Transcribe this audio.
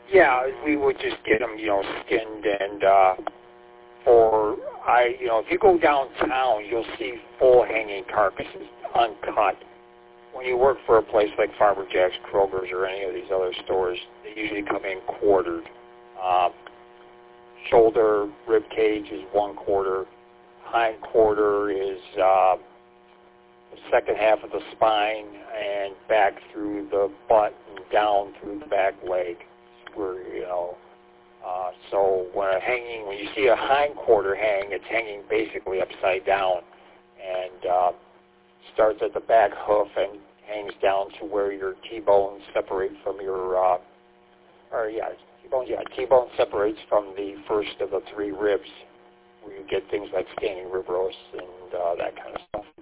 Yeah, we would just get them, skinned, and if you go downtown, you'll see full hanging carcasses, uncut. When you work for a place like Farmer Jack's, Kroger's, or any of these other stores, they usually come in quartered. Shoulder, rib cage is 1/4. Hind quarter is the second half of the spine and back through the butt and down through the back leg. So when you see a hind quarter hang, it's hanging basically upside down and starts at the back hoof and hangs down to where your T-bone separates from your, T-bone separates from the first of the 3 ribs, where you get things like standing rib roasts and that kind of stuff.